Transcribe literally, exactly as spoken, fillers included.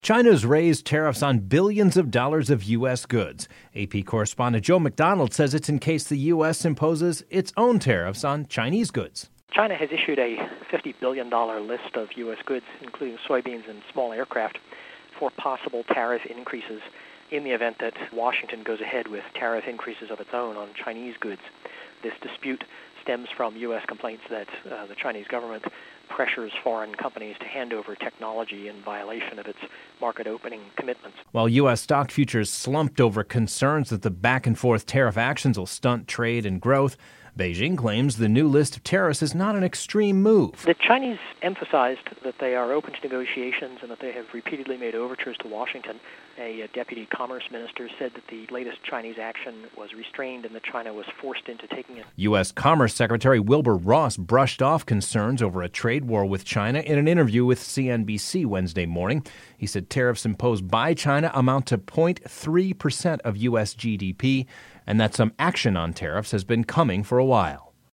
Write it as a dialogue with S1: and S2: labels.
S1: China's raised tariffs on billions of dollars of U S goods. A P correspondent Joe McDonald says it's in case the U S imposes its own tariffs on Chinese goods.
S2: China has issued a fifty billion dollars list of U S goods, including soybeans and small aircraft, for possible tariff increases in the event that Washington goes ahead with tariff increases of its own on Chinese goods. This dispute stems from U S complaints that uh, the Chinese government pressures foreign companies to hand over technology in violation of its market opening commitments.
S1: While U S stock futures slumped over concerns that the back-and-forth tariff actions will stunt trade and growth, Beijing claims the new list of tariffs is not an extreme move.
S2: The Chinese emphasized that they are open to negotiations and that they have repeatedly made overtures to Washington. A, a deputy commerce minister said that the latest Chinese action was restrained and that China was forced into taking it.
S1: U S. Commerce Secretary Wilbur Ross brushed off concerns over a trade war with China in an interview with C N B C Wednesday morning. He said tariffs imposed by China amount to zero point three percent of U S G D P, and that some action on tariffs has been coming for a while.